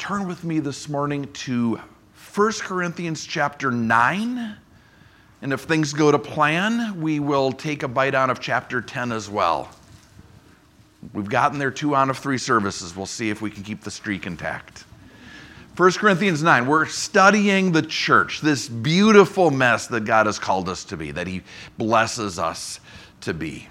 turn with me this morning to 1 Corinthians chapter 9. And if things go to plan, we will take a bite out of chapter 10 as well. We've gotten there 2 out of 3 services. We'll see if we can keep the streak intact. 1 Corinthians 9, we're studying the church, this beautiful mess that God has called us to be, that He blesses us to be.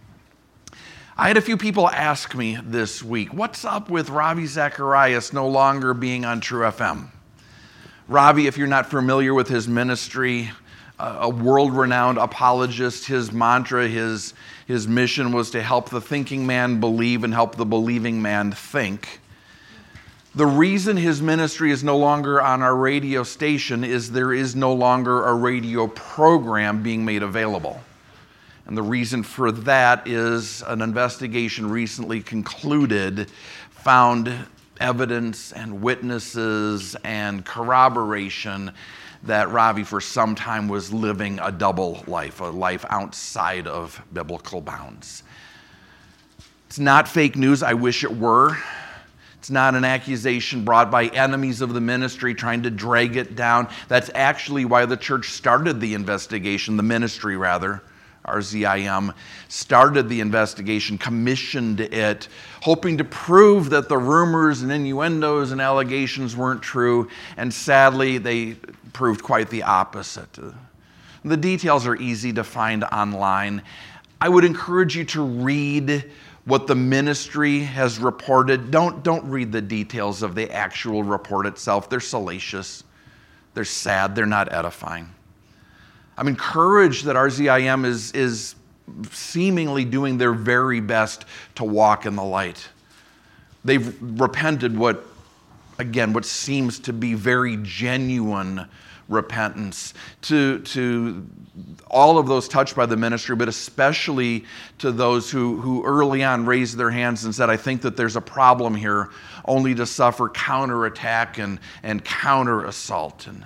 I had a few people ask me this week, what's up with Ravi Zacharias no longer being on True FM? Ravi, if you're not familiar with his ministry, a world-renowned apologist, his mantra, his mission was to help the thinking man believe and help the believing man think. The reason his ministry is no longer on our radio station is there is no longer a radio program being made available. And the reason for that is an investigation recently concluded found evidence and witnesses and corroboration that Ravi for some time was living a double life, a life outside of biblical bounds. It's not fake news. I wish it were. It's not an accusation brought by enemies of the ministry trying to drag it down. That's actually why the church started the investigation, the ministry rather. RZIM started the investigation, commissioned it, hoping to prove that the rumors and innuendos and allegations weren't true, and sadly, they proved quite the opposite. The details are easy to find online. I would encourage you to read what the ministry has reported. Don't read the details of the actual report itself. They're salacious, they're sad, they're not edifying. I'm encouraged that RZIM is seemingly doing their very best to walk in the light. They've repented what seems to be very genuine repentance to all of those touched by the ministry, but especially to those who early on raised their hands and said, I think that there's a problem here, only to suffer counterattack and counter-assault. And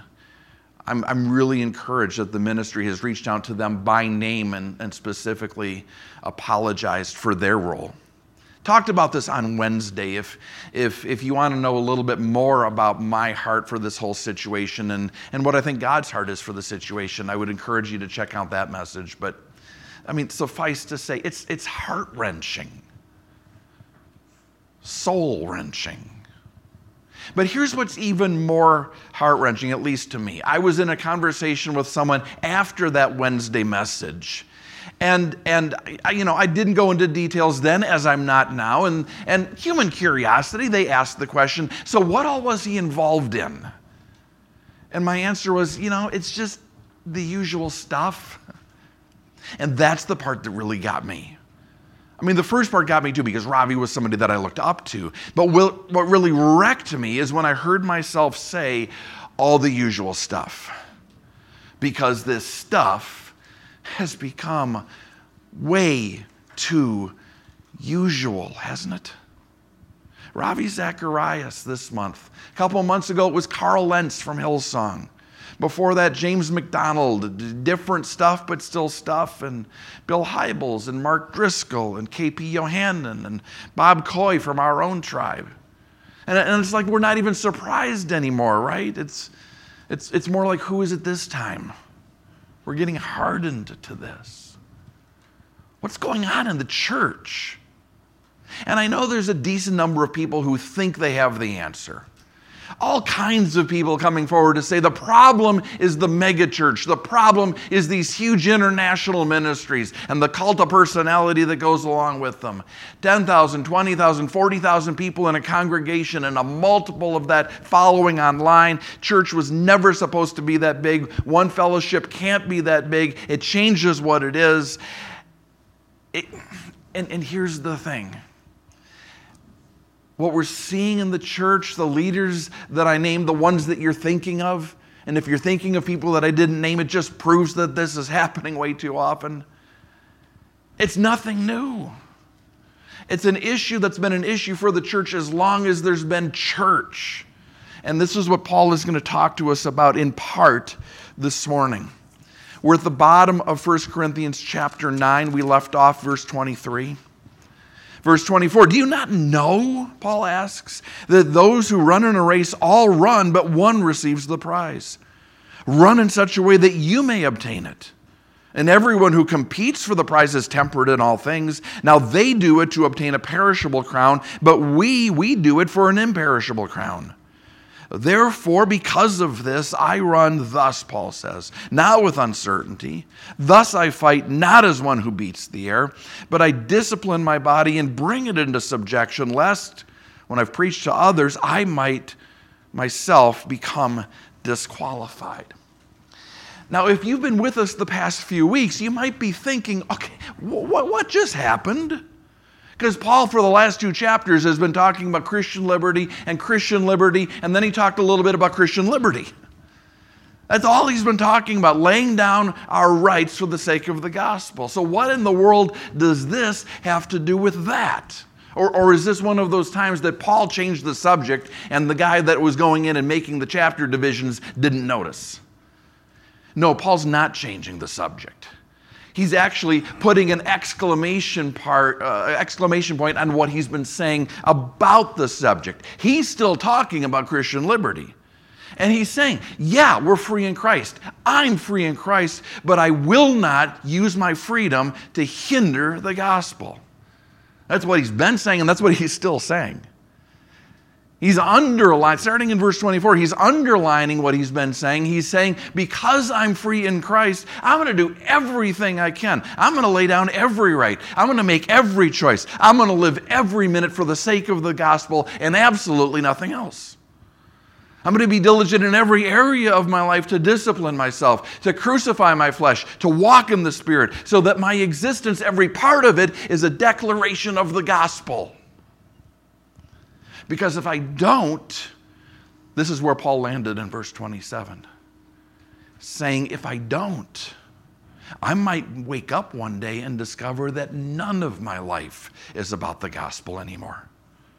I'm really encouraged that the ministry has reached out to them by name and specifically apologized for their role. Talked about this on Wednesday. If you want to know a little bit more about my heart for this whole situation and what I think God's heart is for the situation, I would encourage you to check out that message. But I mean, suffice to say, it's heart-wrenching, soul-wrenching. But here's what's even more heart-wrenching, at least to me. I was in a conversation with someone after that Wednesday message. And I didn't go into details then, as I'm not now. And human curiosity, they asked the question, so what all was he involved in? And my answer was, it's just the usual stuff. And that's the part that really got me. I mean, the first part got me too because Ravi was somebody that I looked up to. But what really wrecked me is when I heard myself say all the usual stuff. Because this stuff has become way too usual, hasn't it? Ravi Zacharias this month. A couple of months ago, it was Carl Lentz from Hillsong. Before that, James McDonald, different stuff, but still stuff, and Bill Hybels, and Mark Driscoll, and KP Yohannan, and Bob Coy from our own tribe. And it's like we're not even surprised anymore, right? It's more like, who is it this time? We're getting hardened to this. What's going on in the church? And I know there's a decent number of people who think they have the answer. All kinds of people coming forward to say the problem is the megachurch. The problem is these huge international ministries and the cult of personality that goes along with them. 10,000, 20,000, 40,000 people in a congregation and a multiple of that following online. Church was never supposed to be that big. One fellowship can't be that big. It changes what it is. And here's the thing. What we're seeing in the church, the leaders that I named, the ones that you're thinking of, and if you're thinking of people that I didn't name, it just proves that this is happening way too often. It's nothing new. It's an issue that's been an issue for the church as long as there's been church. And this is what Paul is going to talk to us about in part this morning. We're at the bottom of 1 Corinthians chapter 9. We left off verse 23. Verse 24, do you not know, Paul asks, that those who run in a race all run, but one receives the prize? Run in such a way that you may obtain it. And everyone who competes for the prize is temperate in all things. Now they do it to obtain a perishable crown, but we do it for an imperishable crown. Therefore, because of this, I run thus, Paul says, now with uncertainty. Thus I fight not as one who beats the air, but I discipline my body and bring it into subjection, lest when I've preached to others, I might myself become disqualified. Now, if you've been with us the past few weeks, you might be thinking, okay, what just happened? Because Paul, for the last 2 chapters, has been talking about Christian liberty, and then he talked a little bit about Christian liberty. That's all he's been talking about, laying down our rights for the sake of the gospel. So what in the world does this have to do with that? Or is this one of those times that Paul changed the subject and the guy that was going in and making the chapter divisions didn't notice? No, Paul's not changing the subject. He's actually putting an exclamation point on what he's been saying about the subject. He's still talking about Christian liberty. And he's saying, yeah, we're free in Christ. I'm free in Christ, but I will not use my freedom to hinder the gospel. That's what he's been saying, and that's what he's still saying. He's underlining, starting in verse 24, he's underlining what he's been saying. He's saying, because I'm free in Christ, I'm going to do everything I can. I'm going to lay down every right. I'm going to make every choice. I'm going to live every minute for the sake of the gospel and absolutely nothing else. I'm going to be diligent in every area of my life to discipline myself, to crucify my flesh, to walk in the Spirit, so that my existence, every part of it, is a declaration of the gospel. Because if I don't, this is where Paul landed in verse 27, saying, if I don't, I might wake up one day and discover that none of my life is about the gospel anymore.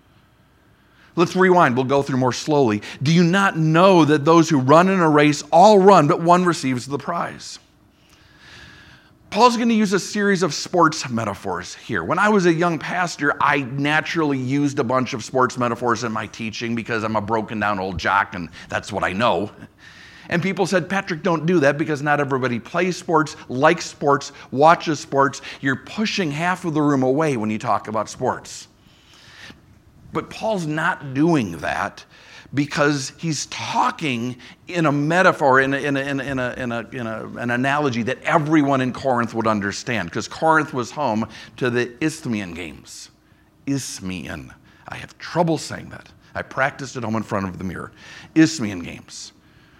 Let's rewind. We'll go through more slowly. Do you not know that those who run in a race all run, but one receives the prize? Paul's going to use a series of sports metaphors here. When I was a young pastor, I naturally used a bunch of sports metaphors in my teaching because I'm a broken down old jock and that's what I know. And people said, Patrick, don't do that because not everybody plays sports, likes sports, watches sports. You're pushing half of the room away when you talk about sports. But Paul's not doing that because he's talking in a metaphor, in an analogy that everyone in Corinth would understand, because Corinth was home to the Isthmian Games. Isthmian. I have trouble saying that. I practiced at home in front of the mirror. Isthmian Games.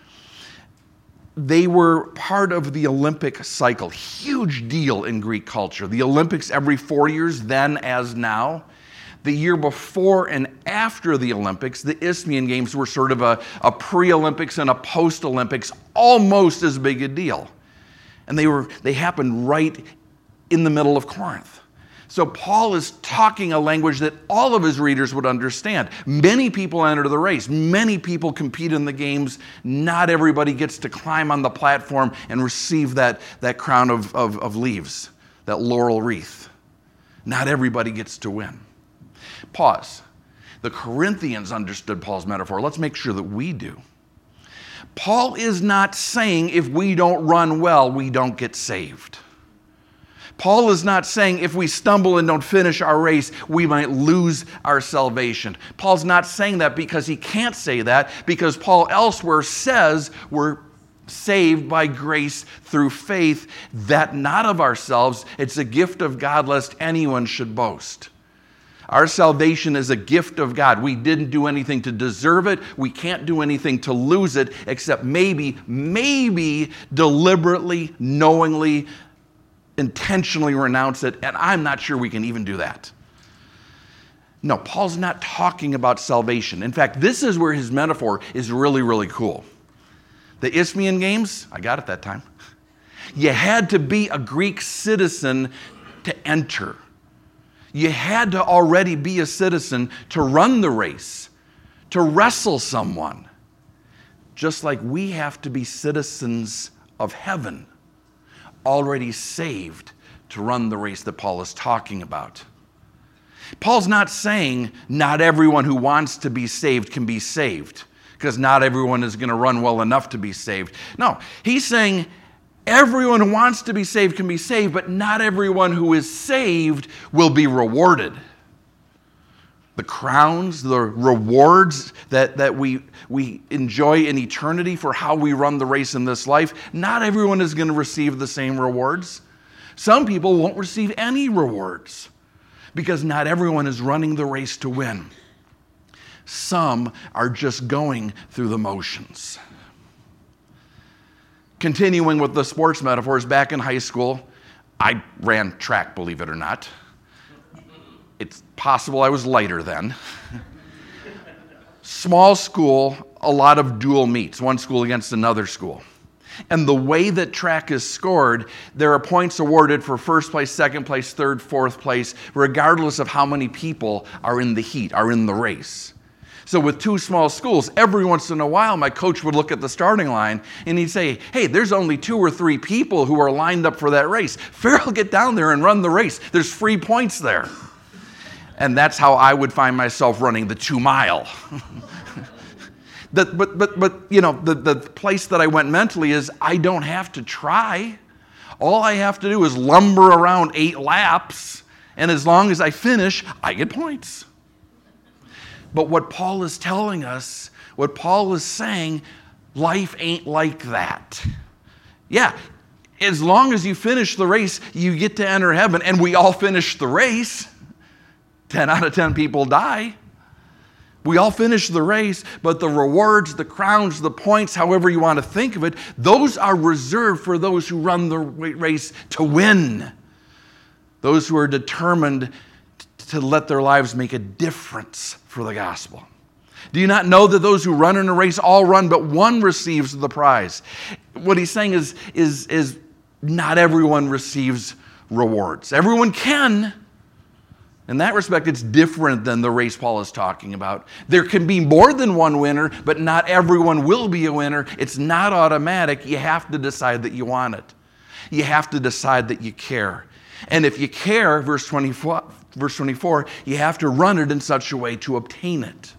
They were part of the Olympic cycle. Huge deal in Greek culture. The Olympics every 4 years, then as now. The year before and after the Olympics, the Isthmian Games were sort of a pre-Olympics and a post-Olympics, almost as big a deal. And they happened right in the middle of Corinth. So Paul is talking a language that all of his readers would understand. Many people enter the race. Many people compete in the games. Not everybody gets to climb on the platform and receive that crown of leaves, that laurel wreath. Not everybody gets to win. Pause. The Corinthians understood Paul's metaphor. Let's make sure that we do. Paul is not saying if we don't run well, we don't get saved. Paul is not saying if we stumble and don't finish our race, we might lose our salvation. Paul's not saying that because he can't say that, because Paul elsewhere says we're saved by grace through faith, that not of ourselves. It's a gift of God, lest anyone should boast. Our salvation is a gift of God. We didn't do anything to deserve it. We can't do anything to lose it, except maybe deliberately, knowingly, intentionally renounce it. And I'm not sure we can even do that. No, Paul's not talking about salvation. In fact, this is where his metaphor is really, really cool. The Isthmian Games, I got it that time. You had to be a Greek citizen to enter. You had to already be a citizen to run the race, to wrestle someone. Just like we have to be citizens of heaven, already saved to run the race that Paul is talking about. Paul's not saying not everyone who wants to be saved can be saved, because not everyone is going to run well enough to be saved. No, he's saying everyone who wants to be saved can be saved, but not everyone who is saved will be rewarded. The crowns, the rewards that we enjoy in eternity for how we run the race in this life, not everyone is going to receive the same rewards. Some people won't receive any rewards because not everyone is running the race to win. Some are just going through the motions. Continuing with the sports metaphors, back in high school, I ran track, believe it or not. It's possible I was lighter then. Small school, a lot of dual meets, one school against another school. And the way that track is scored, there are points awarded for first place, second place, third, fourth place, regardless of how many people are in the heat, are in the race. So with two small schools, every once in a while, my coach would look at the starting line and he'd say, hey, there's only 2 or 3 people who are lined up for that race. Farrell, get down there and run the race. There's free points there. And that's how I would find myself running the 2 mile. But you know, the place that I went mentally is I don't have to try. All I have to do is lumber around 8 laps, and as long as I finish, I get points. But what Paul is telling us, what Paul is saying, life ain't like that. Yeah, as long as you finish the race, you get to enter heaven, and we all finish the race. 10 out of 10 people die. We all finish the race, but the rewards, the crowns, the points, however you want to think of it, those are reserved for those who run the race to win. Those who are determined to let their lives make a difference for the gospel. Do you not know that those who run in a race all run, but one receives the prize? What he's saying is not everyone receives rewards. Everyone can. In that respect, it's different than the race Paul is talking about. There can be more than one winner, but not everyone will be a winner. It's not automatic. You have to decide that you want it. You have to decide that you care. And if you care, verse 24, you have to run it in such a way to obtain it.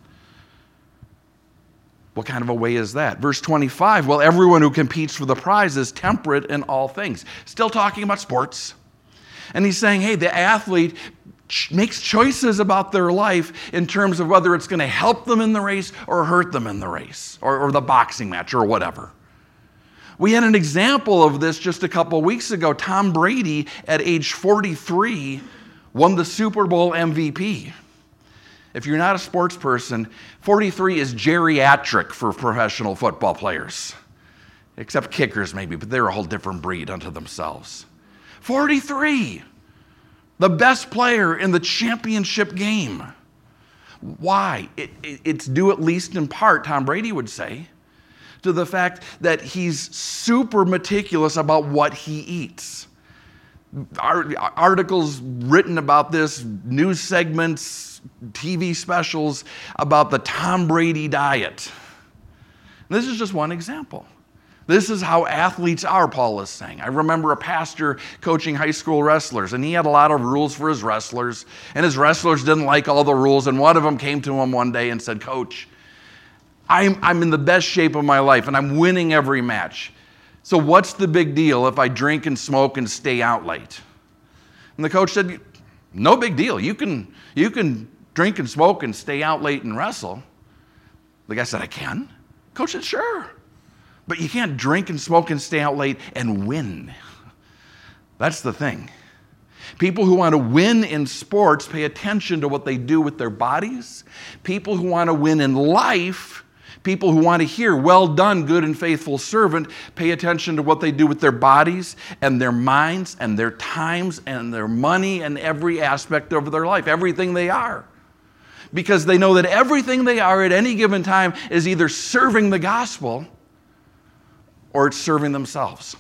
What kind of a way is that? Verse 25, well, everyone who competes for the prize is temperate in all things. Still talking about sports. And he's saying, hey, the athlete makes choices about their life in terms of whether it's going to help them in the race or hurt them in the race or the boxing match or whatever. We had an example of this just a couple weeks ago. Tom Brady, at age 43, won the Super Bowl MVP. If you're not a sports person, 43 is geriatric for professional football players, except kickers maybe, but they're a whole different breed unto themselves. 43! The best player in the championship game. Why? It's due, at least in part, Tom Brady would say, to the fact that he's super meticulous about what he eats. Articles written about this, news segments, TV specials about the Tom Brady diet. This is just one example. This is how athletes are, Paul is saying. I remember a pastor coaching high school wrestlers, and he had a lot of rules for his wrestlers, and his wrestlers didn't like all the rules, and one of them came to him one day and said, Coach, I'm in the best shape of my life, and I'm winning every match. So what's the big deal if I drink and smoke and stay out late? And the coach said, no big deal. You can drink and smoke and stay out late and wrestle. The guy said, I can? Coach said, sure. But you can't drink and smoke and stay out late and win. That's the thing. People who want to win in sports pay attention to what they do with their bodies. People who want to win in life, people who want to hear, well done, good and faithful servant, pay attention to what they do with their bodies and their minds and their times and their money and every aspect of their life, everything they are. Because they know that everything they are at any given time is either serving the gospel or it's serving themselves.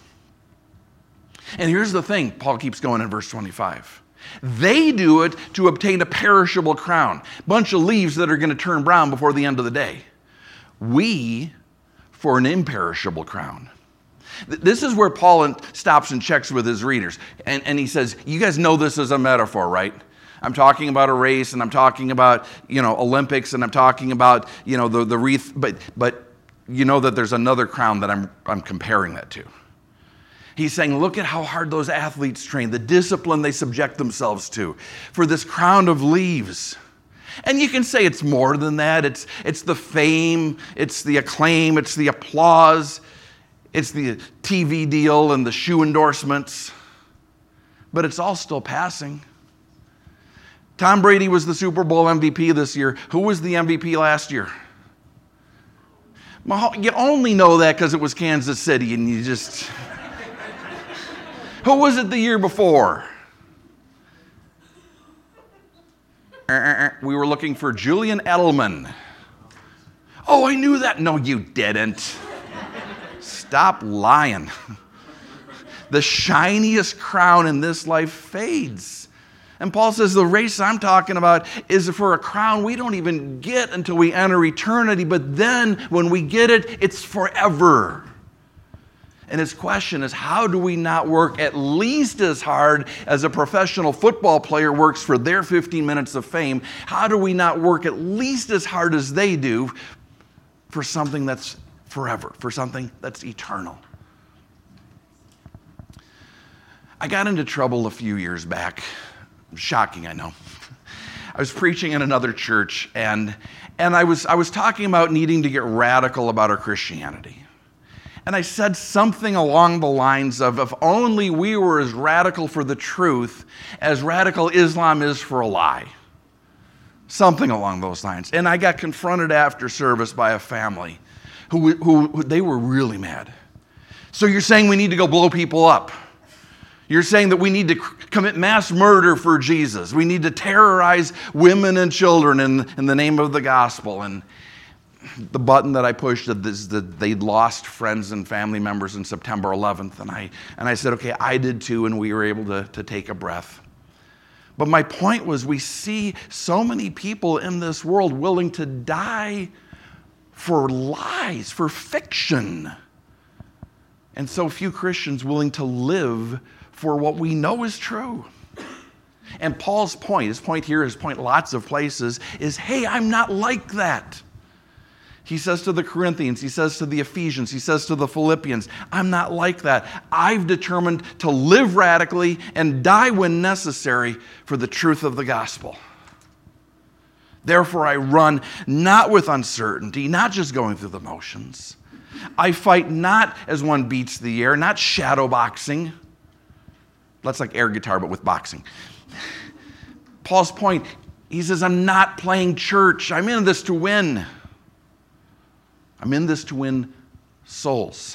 And here's the thing, Paul keeps going in verse 25. They do it to obtain a perishable crown, bunch of leaves that are going to turn brown before the end of the day. We, for an imperishable crown. This is where Paul stops and checks with his readers. And he says, you guys know this is a metaphor, right? I'm talking about a race, and I'm talking about, Olympics, and I'm talking about, the wreath, but you know that there's another crown that I'm comparing that to. He's saying, look at how hard those athletes train, the discipline they subject themselves to for this crown of leaves. And you can say it's more than that. It's the fame, it's the acclaim, it's the applause, it's the TV deal and the shoe endorsements. But it's all still passing. Tom Brady was the Super Bowl MVP this year. Who was the MVP last year? You only know that because it was Kansas City, and you just... Who was it the year before? We were looking for Julian Edelman. Oh, I knew that. No, you didn't. Stop lying. The shiniest crown in this life fades. And Paul says the race I'm talking about is for a crown we don't even get until we enter eternity, but then when we get it, it's forever. And his question is, how do we not work at least as hard as a professional football player works for their 15 minutes of fame? How do we not work at least as hard as they do for something that's forever, for something that's eternal? I got into trouble a few years back. Shocking, I know. I was preaching in another church, and I was talking about needing to get radical about our Christianity. And I said something along the lines of, if only we were as radical for the truth as radical Islam is for a lie. Something along those lines. And I got confronted after service by a family who they were really mad. So you're saying we need to go blow people up. You're saying that we need to commit mass murder for Jesus. We need to terrorize women and children in the name of the gospel. And the button that I pushed is that they'd lost friends and family members in September 11th. And I said, okay, I did too, and we were able to take a breath. But my point was, we see so many people in this world willing to die for lies, for fiction. And so few Christians willing to live for what we know is true. And Paul's point, his point here, his point lots of places, is, hey, I'm not like that. He says to the Corinthians, he says to the Ephesians, he says to the Philippians, I'm not like that. I've determined to live radically and die when necessary for the truth of the gospel. Therefore, I run not with uncertainty, not just going through the motions. I fight not as one beats the air, not shadow boxing. That's like air guitar, but with boxing. Paul's point, he says, I'm not playing church. I'm in this to win. I'm in this to win souls.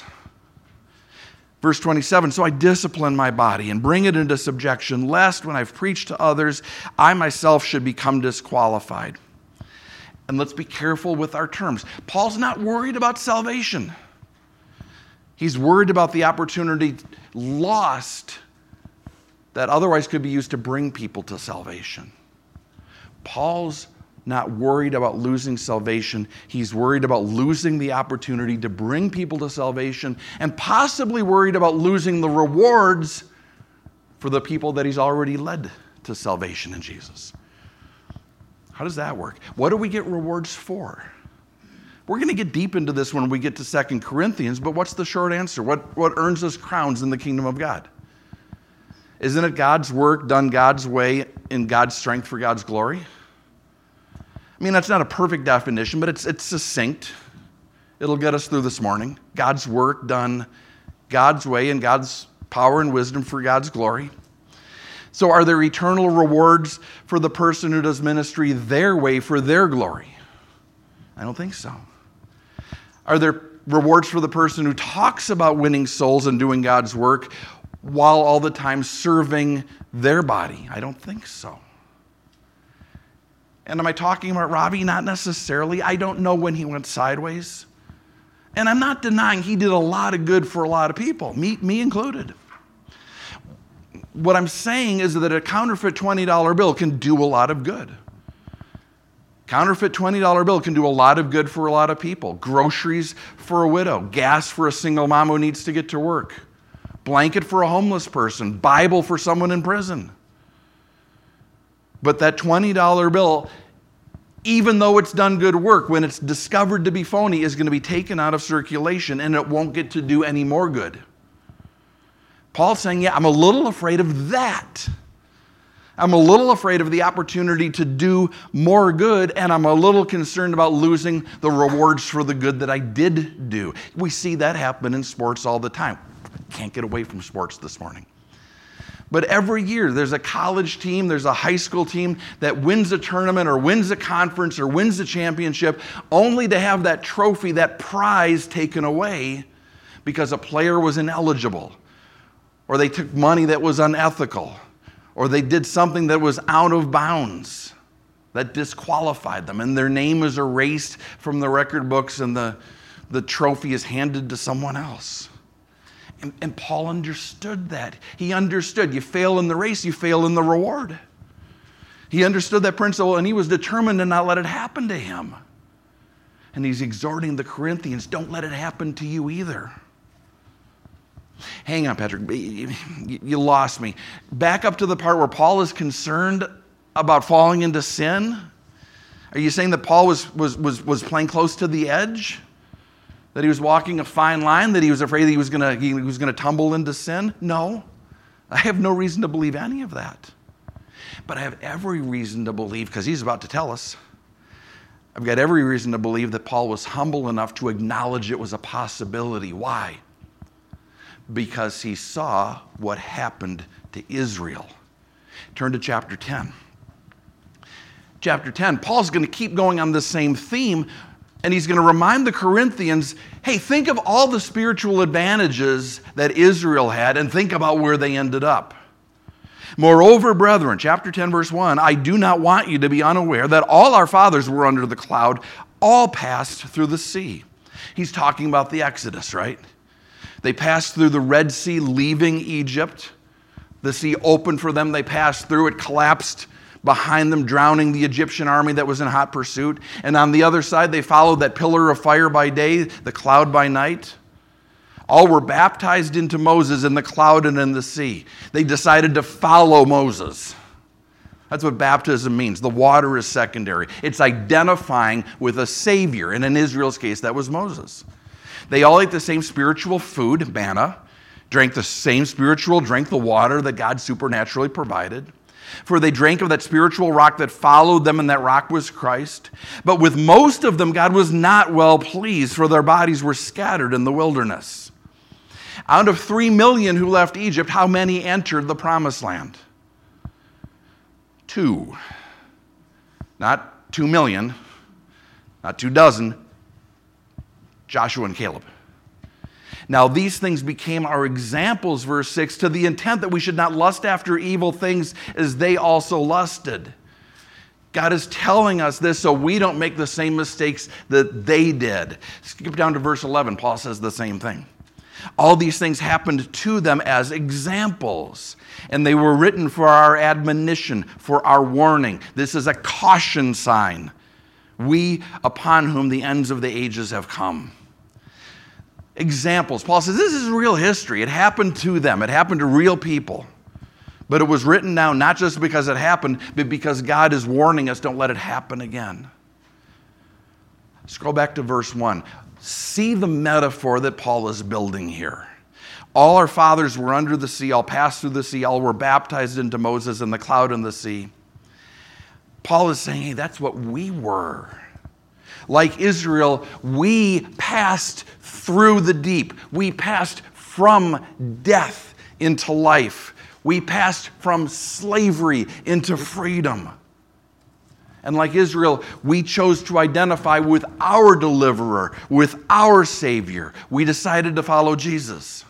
Verse 27, so I discipline my body and bring it into subjection, lest when I've preached to others, I myself should become disqualified. And let's be careful with our terms. Paul's not worried about salvation. He's worried about the opportunity lost that otherwise could be used to bring people to salvation. Paul's not worried about losing salvation. He's worried about losing the opportunity to bring people to salvation, and possibly worried about losing the rewards for the people that he's already led to salvation in Jesus. How does that work? What do we get rewards for? We're going to get deep into this when we get to 2 Corinthians, but what's the short answer? What earns us crowns in the kingdom of God? Isn't it God's work done God's way in God's strength for God's glory? I mean, that's not a perfect definition, but it's succinct. It'll get us through this morning. God's work done God's way in God's power and wisdom for God's glory. So are there eternal rewards for the person who does ministry their way for their glory? I don't think so. Are there rewards for the person who talks about winning souls and doing God's work while all the time serving their body? I don't think so. And am I talking about Robbie? Not necessarily. I don't know when he went sideways. And I'm not denying he did a lot of good for a lot of people, me included. What I'm saying is that a counterfeit $20 bill can do a lot of good. Counterfeit $20 bill can do a lot of good for a lot of people. Groceries for a widow, gas for a single mom who needs to get to work, blanket for a homeless person, Bible for someone in prison. But that $20 bill, even though it's done good work, when it's discovered to be phony, is going to be taken out of circulation and it won't get to do any more good. Paul's saying, yeah, I'm a little afraid of that. I'm a little afraid of the opportunity to do more good, and I'm a little concerned about losing the rewards for the good that I did do. We see that happen in sports all the time. Can't get away from sports this morning. But every year there's a college team, there's a high school team that wins a tournament or wins a conference or wins a championship, only to have that trophy, that prize taken away because a player was ineligible, or they took money that was unethical, or they did something that was out of bounds that disqualified them, and their name is erased from the record books and the trophy is handed to someone else. And Paul understood that. He understood you fail in the race, you fail in the reward. He understood that principle, and he was determined to not let it happen to him. And he's exhorting the Corinthians, don't let it happen to you either. Hang on, Patrick. You lost me. Back up to the part where Paul is concerned about falling into sin. Are you saying that Paul was playing close to the edge? That he was walking a fine line? That he was afraid that he was going to tumble into sin? No. I have no reason to believe any of that. But I have every reason to believe, because he's about to tell us, I've got every reason to believe that Paul was humble enough to acknowledge it was a possibility. Why? Because he saw what happened to Israel. Turn to chapter 10. Chapter 10, Paul's going to keep going on the same theme, and he's going to remind the Corinthians, hey, think of all the spiritual advantages that Israel had and think about where they ended up. Moreover, brethren, chapter 10, verse 1, I do not want you to be unaware that all our fathers were under the cloud, all passed through the sea. He's talking about the Exodus, right? They passed through the Red Sea, leaving Egypt. The sea opened for them. They passed through. It collapsed behind them, drowning the Egyptian army that was in hot pursuit. And on the other side, they followed that pillar of fire by day, the cloud by night. All were baptized into Moses in the cloud and in the sea. They decided to follow Moses. That's what baptism means. The water is secondary. It's identifying with a Savior. And in Israel's case, that was Moses. They all ate the same spiritual food, manna, drank the same spiritual drink, the water that God supernaturally provided. For they drank of that spiritual rock that followed them, and that rock was Christ. But with most of them, God was not well pleased, for their bodies were scattered in the wilderness. Out of 3 million who left Egypt, how many entered the promised land? 2. Not 2 million, not 2 dozen. Joshua and Caleb. Now these things became our examples, verse 6, to the intent that we should not lust after evil things as they also lusted. God is telling us this so we don't make the same mistakes that they did. Skip down to verse 11. Paul says the same thing. All these things happened to them as examples, and they were written for our admonition, for our warning. This is a caution sign. We upon whom the ends of the ages have come. Examples. Paul says this is real history. It happened to them. It happened to real people. But it was written down not just because it happened, but because God is warning us, don't let it happen again. Scroll back to verse 1. See the metaphor that Paul is building here. All our fathers were under the sea, all passed through the sea, all were baptized into Moses in the cloud and the sea. Paul is saying, hey, that's what we were. Like Israel, we passed through the deep. We passed from death into life. We passed from slavery into freedom. And like Israel, we chose to identify with our deliverer, with our Savior. We decided to follow Jesus.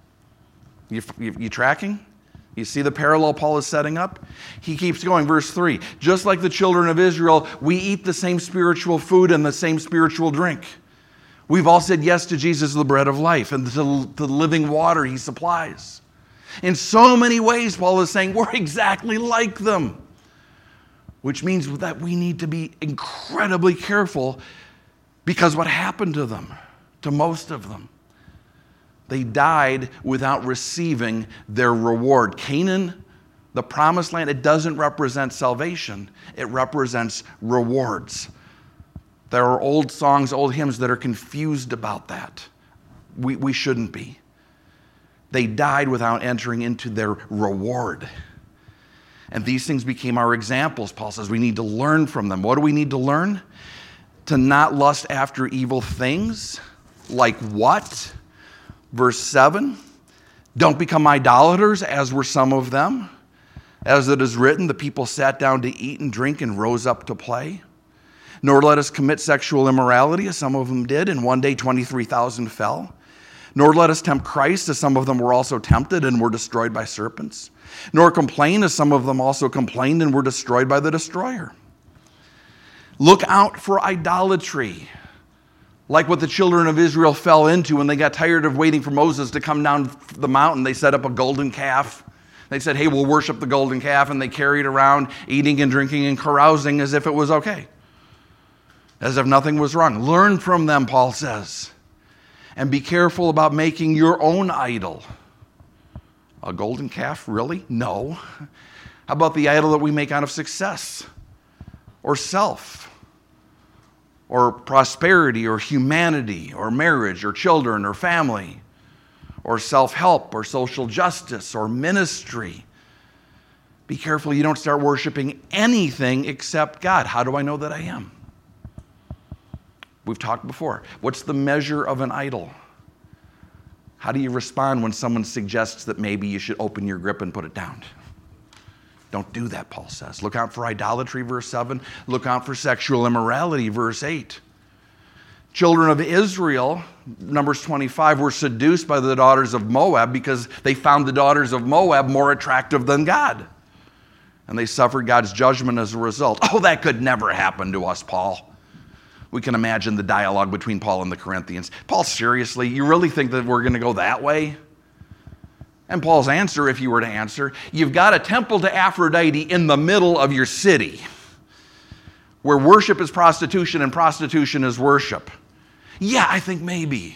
You tracking? You see the parallel Paul is setting up? He keeps going, verse 3. Just like the children of Israel, we eat the same spiritual food and the same spiritual drink. We've all said yes to Jesus, the bread of life, and to the living water he supplies. In so many ways, Paul is saying we're exactly like them, which means that we need to be incredibly careful because what happened to them, to most of them? They died without receiving their reward. Canaan The promised land, it doesn't represent salvation. It represents rewards. There are old songs, old hymns that are confused about that. We shouldn't be. They died without entering into their reward. And these things became our examples. Paul says we need to learn from them. What do we need to learn? To not lust after evil things. Like what? Verse 7, don't become idolaters, as were some of them. As it is written, the people sat down to eat and drink and rose up to play. Nor let us commit sexual immorality, as some of them did, and one day 23,000 fell. Nor let us tempt Christ, as some of them were also tempted and were destroyed by serpents. Nor complain, as some of them also complained and were destroyed by the destroyer. Look out for idolatry, like what the children of Israel fell into when they got tired of waiting for Moses to come down the mountain. They set up a golden calf. They said, hey, we'll worship the golden calf, and they carried around eating and drinking and carousing as if it was okay, as if nothing was wrong. Learn from them, Paul says, and be careful about making your own idol. A golden calf, really? No. How about the idol that we make out of success or self or prosperity or humanity or marriage or children or family or self-help or social justice or ministry? Be careful you don't start worshiping anything except God. How do I know that I am? We've talked before. What's the measure of an idol? How do you respond when someone suggests that maybe you should open your grip and put it down? Don't do that, Paul says. Look out for idolatry, verse 7. Look out for sexual immorality, verse 8. Children of Israel, Numbers 25, were seduced by the daughters of Moab because they found the daughters of Moab more attractive than God. And they suffered God's judgment as a result. Oh, that could never happen to us, Paul. We can imagine the dialogue between Paul and the Corinthians. Paul, seriously, you really think that we're going to go that way? And Paul's answer, if you were to answer, you've got a temple to Aphrodite in the middle of your city, where worship is prostitution and prostitution is worship. Yeah, I think maybe.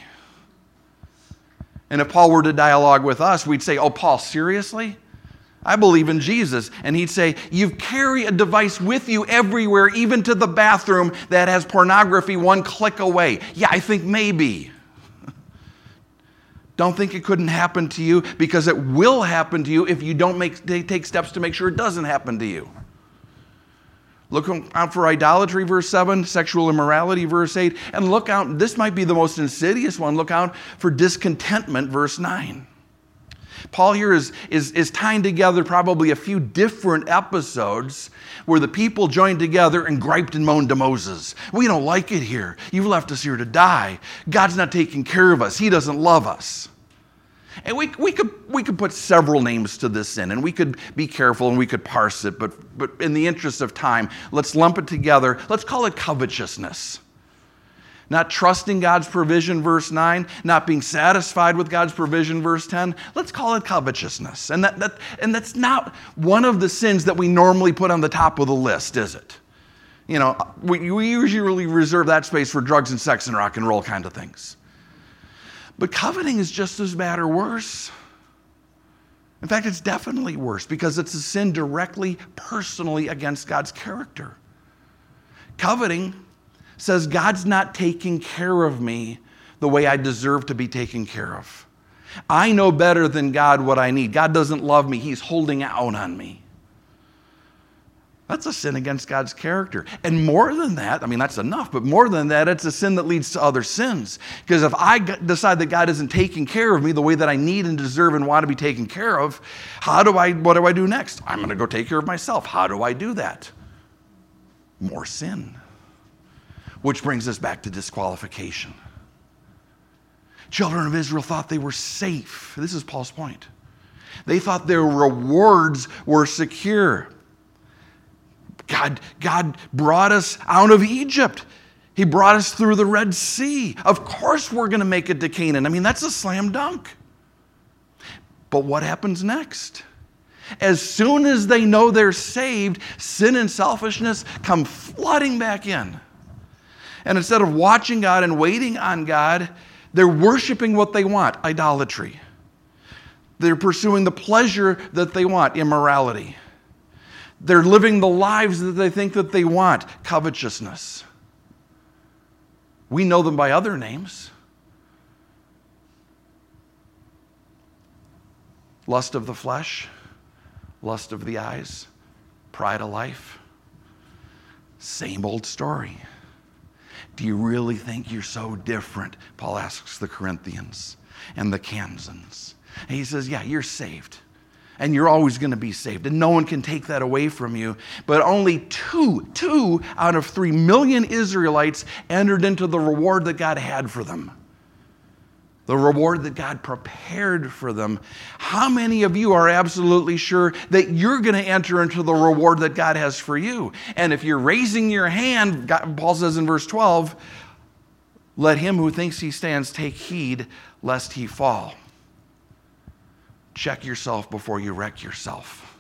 And if Paul were to dialogue with us, we'd say, oh, Paul, seriously? I believe in Jesus. And he'd say, you carry a device with you everywhere, even to the bathroom that has pornography one click away. Yeah, I think maybe. Don't think it couldn't happen to you, because it will happen to you if you don't take steps to make sure it doesn't happen to you. Look out for idolatry, verse 7, sexual immorality, verse 8, and look out, this might be the most insidious one, look out for discontentment, verse 9. Paul here is tying together probably a few different episodes where the people joined together and griped and moaned to Moses. We don't like it here. You've left us here to die. God's not taking care of us. He doesn't love us. And we could put several names to this sin, and we could be careful and we could parse it, but in the interest of time, let's lump it together. Let's call it covetousness. Not trusting God's provision, verse 9. Not being satisfied with God's provision, verse 10. Let's call it covetousness. And that's not one of the sins that we normally put on the top of the list, is it? You know, we usually reserve that space for drugs and sex and rock and roll kind of things. But coveting is just as bad or worse. In fact, it's definitely worse, because it's a sin directly, personally against God's character. Coveting says God's not taking care of me the way I deserve to be taken care of. I know better than God what I need. God doesn't love me. He's holding out on me. That's a sin against God's character. And more than that, I mean, that's enough, but more than that, it's a sin that leads to other sins. Because if I decide that God isn't taking care of me the way that I need and deserve and want to be taken care of, what do I do next? I'm going to go take care of myself. How do I do that? More sin. Which brings us back to disqualification. Children of Israel thought they were safe. This is Paul's point. They thought their rewards were secure. God brought us out of Egypt. He brought us through the Red Sea. Of course we're going to make it to Canaan. I mean, that's a slam dunk. But what happens next? As soon as they know they're saved, sin and selfishness come flooding back in. And instead of watching God and waiting on God, they're worshiping what they want, idolatry. They're pursuing the pleasure that they want, immorality. They're living the lives that they think that they want, covetousness. We know them by other names. Lust of the flesh, lust of the eyes, pride of life. Same old story. Do you really think you're so different? Paul asks the Corinthians and the Kansans. And he says, yeah, you're saved. And you're always going to be saved. And no one can take that away from you. But only two out of 3 million Israelites entered into the reward that God had for them. The reward that God prepared for them. How many of you are absolutely sure that you're going to enter into the reward that God has for you? And if you're raising your hand, Paul says in verse 12, let him who thinks he stands take heed lest he fall. Check yourself before you wreck yourself.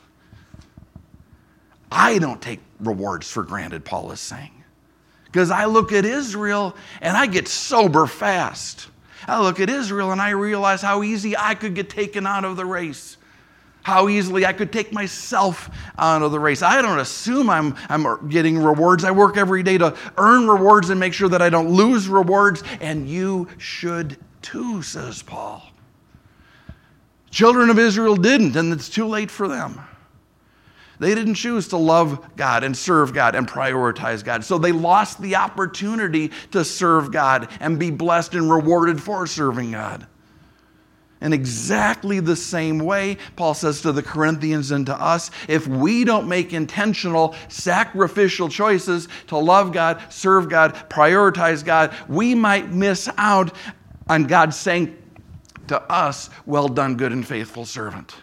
I don't take rewards for granted, Paul is saying. Because I look at Israel and I get sober fast. I look at Israel and I realize how easy I could get taken out of the race. How easily I could take myself out of the race. I don't assume I'm getting rewards. I work every day to earn rewards and make sure that I don't lose rewards. And you should too, says Paul. Children of Israel didn't, and it's too late for them. They didn't choose to love God and serve God and prioritize God. So they lost the opportunity to serve God and be blessed and rewarded for serving God. In exactly the same way, Paul says to the Corinthians and to us, if we don't make intentional, sacrificial choices to love God, serve God, prioritize God, we might miss out on God saying to us, well done, good and faithful servant.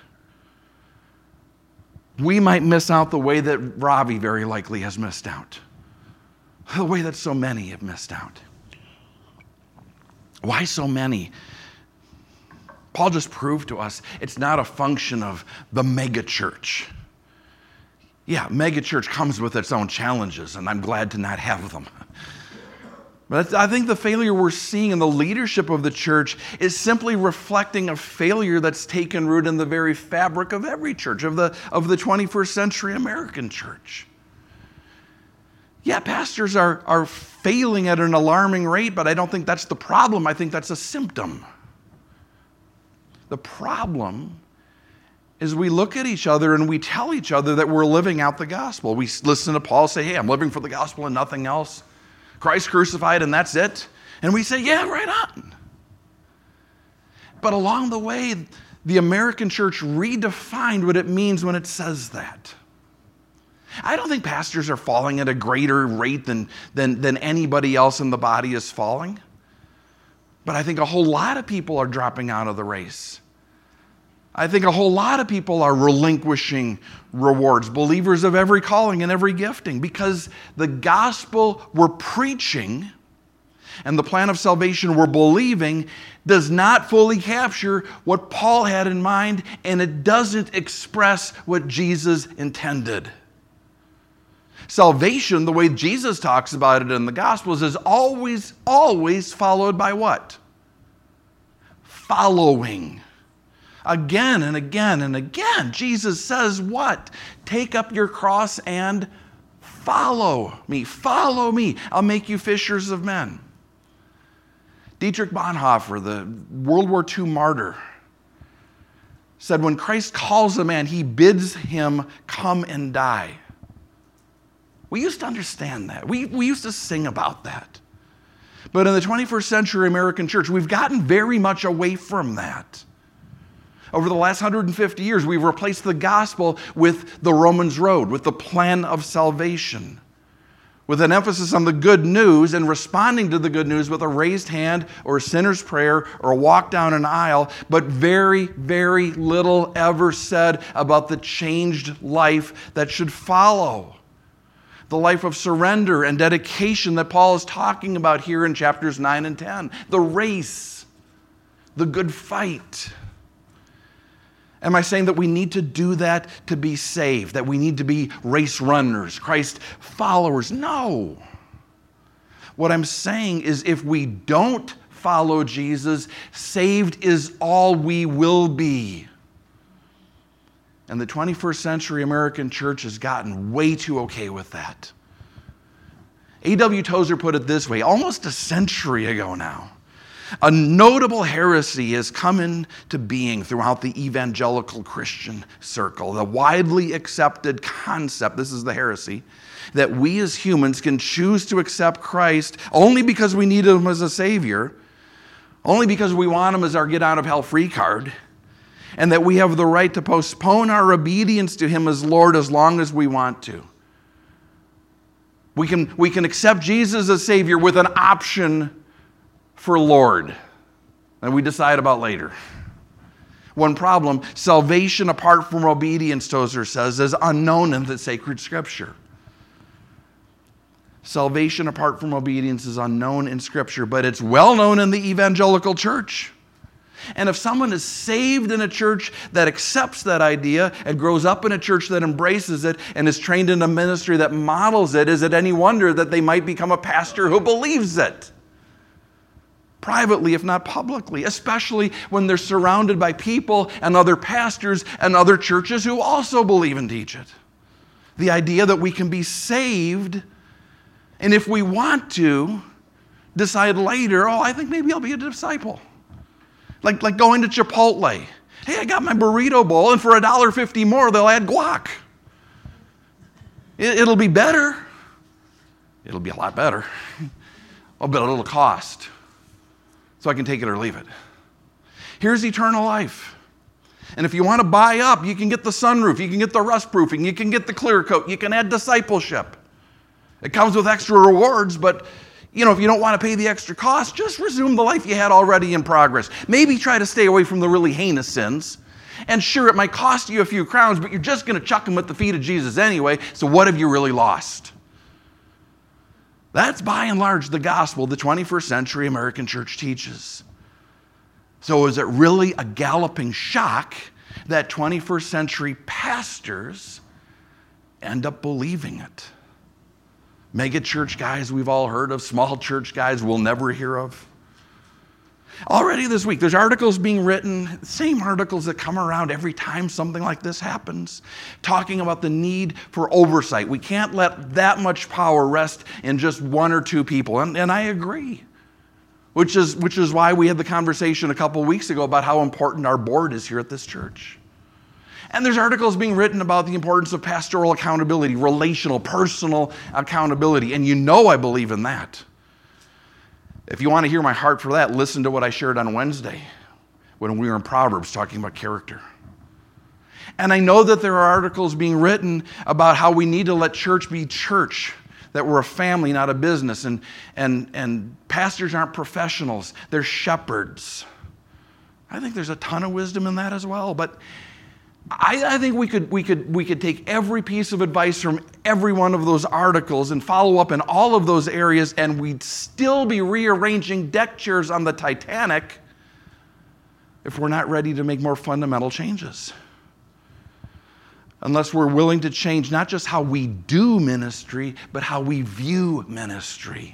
We might miss out the way that Ravi very likely has missed out. The way that so many have missed out. Why so many? Paul just proved to us it's not a function of the mega church. Yeah, mega church comes with its own challenges, and I'm glad to not have them. But I think the failure we're seeing in the leadership of the church is simply reflecting a failure that's taken root in the very fabric of every church, of the 21st century American church. Yeah, pastors are failing at an alarming rate, but I don't think that's the problem. I think that's a symptom. The problem is we look at each other and we tell each other that we're living out the gospel. We listen to Paul say, hey, I'm living for the gospel and nothing else. Christ crucified and that's it. And we say, yeah, right on. But along the way, the American church redefined what it means when it says that. I don't think pastors are falling at a greater rate than anybody else in the body is falling. But I think a whole lot of people are dropping out of the race. I think a whole lot of people are relinquishing rewards, believers of every calling and every gifting, because the gospel we're preaching and the plan of salvation we're believing does not fully capture what Paul had in mind, and it doesn't express what Jesus intended. Salvation, the way Jesus talks about it in the Gospels, is always followed by what? Following. Again and again and again, Jesus says what? Take up your cross and follow me. Follow me. I'll make you fishers of men. Dietrich Bonhoeffer, the World War II martyr, said when Christ calls a man, he bids him come and die. We used to understand that. We used to sing about that. But in the 21st century American church, we've gotten very much away from that. Over the last 150 years, we've replaced the gospel with the Romans road, with the plan of salvation, with an emphasis on the good news and responding to the good news with a raised hand or a sinner's prayer or a walk down an aisle, but very, very little ever said about the changed life that should follow. The life of surrender and dedication that Paul is talking about here in chapters 9 and 10. The race, the good fight. Am I saying that we need to do that to be saved? That we need to be race runners, Christ followers? No. What I'm saying is if we don't follow Jesus, saved is all we will be. And the 21st century American church has gotten way too okay with that. A.W. Tozer put it this way, almost a century ago now. A notable heresy has come into being throughout the evangelical Christian circle. The widely accepted concept, this is the heresy, that we as humans can choose to accept Christ only because we need him as a Savior, only because we want him as our get out of hell free card, and that we have the right to postpone our obedience to him as Lord as long as we want to. We can accept Jesus as Savior with an option for Lord, and we decide about later. One problem, salvation apart from obedience, Tozer says, is unknown in the sacred Scripture. Salvation apart from obedience is unknown in Scripture, but it's well known in the evangelical church. And if someone is saved in a church that accepts that idea and grows up in a church that embraces it and is trained in a ministry that models it, is it any wonder that they might become a pastor who believes it? Privately, if not publicly, especially when they're surrounded by people and other pastors and other churches who also believe and teach it. The idea that we can be saved, and if we want to, decide later, I think maybe I'll be a disciple. Like going to Chipotle. Hey, I got my burrito bowl, and for $1.50 more, they'll add guac. It'll be better. It'll be a lot better. But it'll cost. So I can take it or leave it. Here's eternal life. And if you want to buy up, you can get the sunroof, you can get the rust proofing, you can get the clear coat, you can add discipleship. It comes with extra rewards, but if you don't want to pay the extra cost, just resume the life you had already in progress. Maybe try to stay away from the really heinous sins. And sure, it might cost you a few crowns, but you're just going to chuck them at the feet of Jesus anyway, so what have you really lost? That's by and large the gospel the 21st century American church teaches. So is it really a galloping shock that 21st century pastors end up believing it? Mega church guys we've all heard of, small church guys we'll never hear of. Already this week, there's articles being written, same articles that come around every time something like this happens, talking about the need for oversight. We can't let that much power rest in just one or two people, and I agree. Which is why we had the conversation a couple weeks ago about how important our board is here at this church. And there's articles being written about the importance of pastoral accountability, relational, personal accountability, and I believe in that. If you want to hear my heart for that, listen to what I shared on Wednesday when we were in Proverbs talking about character. And I know that there are articles being written about how we need to let church be church, that we're a family, not a business, and pastors aren't professionals, they're shepherds. I think there's a ton of wisdom in that as well, but I think we could take every piece of advice from every one of those articles and follow up in all of those areas, and we'd still be rearranging deck chairs on the Titanic if we're not ready to make more fundamental changes. Unless we're willing to change not just how we do ministry, but how we view ministry.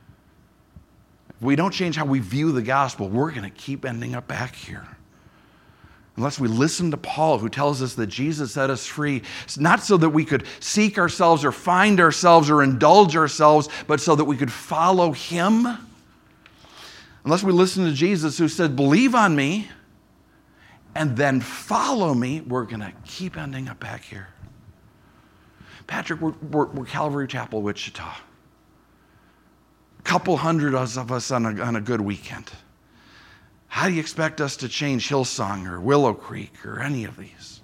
If we don't change how we view the gospel, we're going to keep ending up back here. Unless we listen to Paul, who tells us that Jesus set us free, not so that we could seek ourselves or find ourselves or indulge ourselves, but so that we could follow him. Unless we listen to Jesus, who said, believe on me and then follow me, we're going to keep ending up back here. Patrick, we're Calvary Chapel, Wichita. A couple hundred of us on a good weekend. How do you expect us to change Hillsong or Willow Creek or any of these?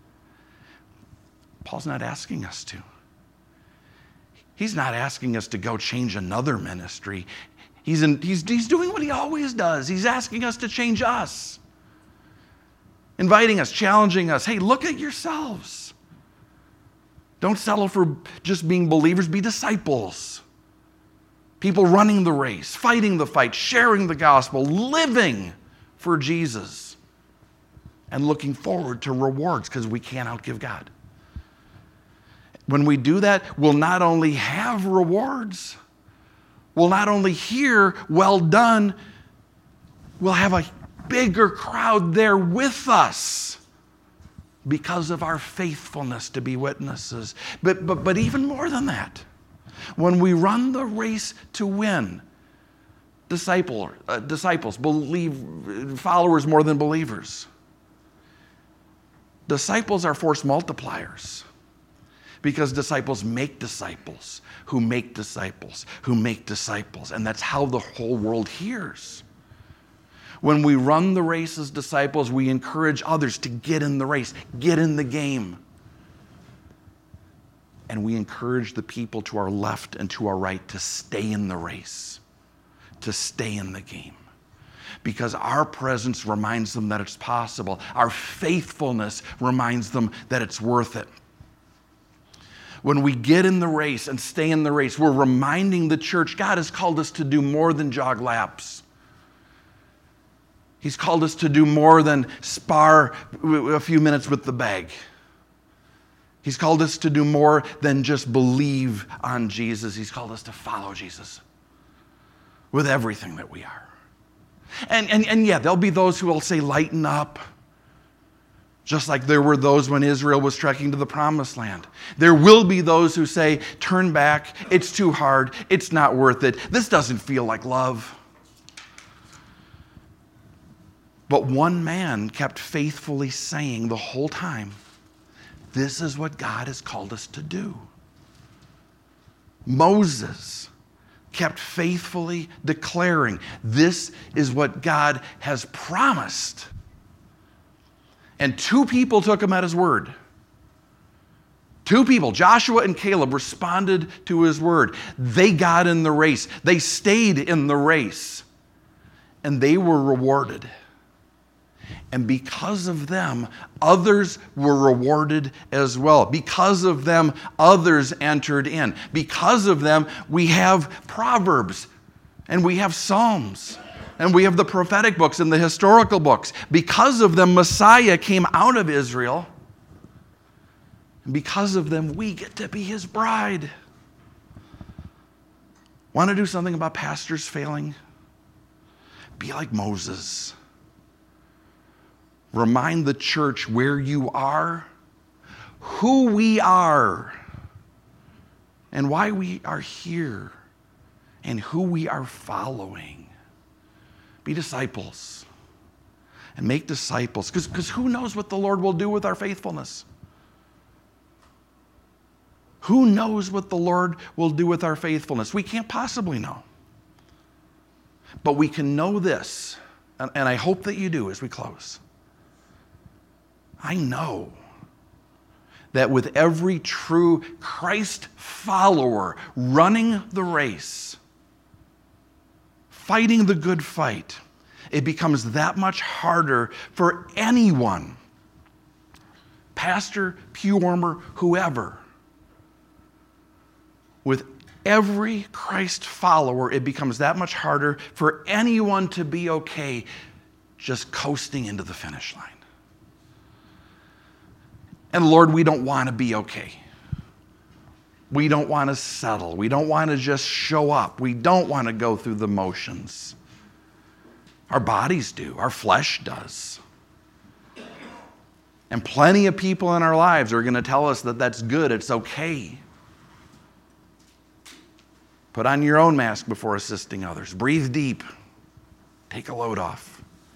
Paul's not asking us to. He's not asking us to go change another ministry. He's doing what he always does. He's asking us to change us. Inviting us, challenging us. Hey, look at yourselves. Don't settle for just being believers. Be disciples. People running the race, fighting the fight, sharing the gospel, living for Jesus, and looking forward to rewards because we can't outgive God. When we do that, we'll not only have rewards, we'll not only hear, well done, we'll have a bigger crowd there with us because of our faithfulness to be witnesses. But even more than that, when we run the race to win, disciples, followers more than believers. Disciples are force multipliers because disciples make disciples who make disciples who make disciples. And that's how the whole world hears. When we run the race as disciples, we encourage others to get in the race, get in the game. And we encourage the people to our left and to our right to stay in the race, to stay in the game. Because our presence reminds them that it's possible. Our faithfulness reminds them that it's worth it. When we get in the race and stay in the race, we're reminding the church God has called us to do more than jog laps. He's called us to do more than spar a few minutes with the bag. He's called us to do more than just believe on Jesus. He's called us to follow Jesus with everything that we are. And yeah, there'll be those who will say, lighten up. Just like there were those when Israel was trekking to the promised land. There will be those who say, turn back, it's too hard, it's not worth it, this doesn't feel like love. But one man kept faithfully saying the whole time, this is what God has called us to do. Moses kept faithfully declaring, this is what God has promised. And two people took him at his word. Two people, Joshua and Caleb, responded to his word. They got in the race. They stayed in the race. And they were rewarded. And because of them, others were rewarded as well. Because of them, others entered in. Because of them, we have Proverbs and we have Psalms. And we have the prophetic books and the historical books. Because of them, Messiah came out of Israel. And because of them, we get to be his bride. Want to do something about pastors failing? Be like Moses. Remind the church where you are, who we are, and why we are here, and who we are following. Be disciples and make disciples. Because who knows what the Lord will do with our faithfulness? Who knows what the Lord will do with our faithfulness? We can't possibly know. But we can know this, and I hope that you do as we close. I know that with every true Christ follower running the race, fighting the good fight, it becomes that much harder for anyone, pastor, pew warmer, whoever. With every Christ follower, it becomes that much harder for anyone to be okay just coasting into the finish line. And Lord, we don't want to be okay. We don't want to settle. We don't want to just show up. We don't want to go through the motions. Our bodies do. Our flesh does. And plenty of people in our lives are going to tell us that that's good. It's okay. Put on your own mask before assisting others. Breathe deep. Take a load off.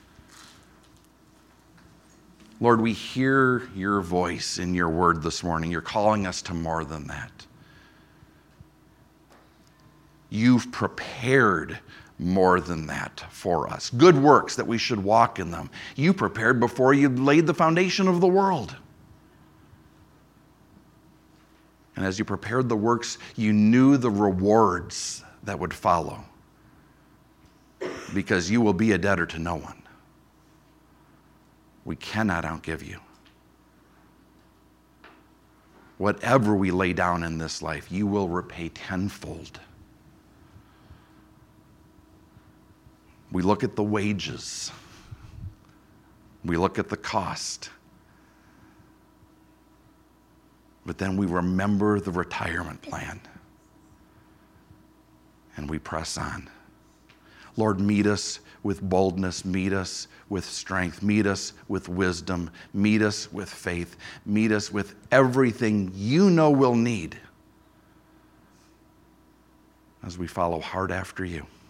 Lord, we hear your voice in your word this morning. You're calling us to more than that. You've prepared more than that for us. Good works that we should walk in them. You prepared before you laid the foundation of the world. And as you prepared the works, you knew the rewards that would follow. Because you will be a debtor to no one. We cannot outgive you. Whatever we lay down in this life, you will repay tenfold. We look at the wages. We look at the cost. But then we remember the retirement plan. And we press on. Lord, meet us with boldness, meet us with strength, meet us with wisdom, meet us with faith, meet us with everything you know we'll need as we follow hard after you.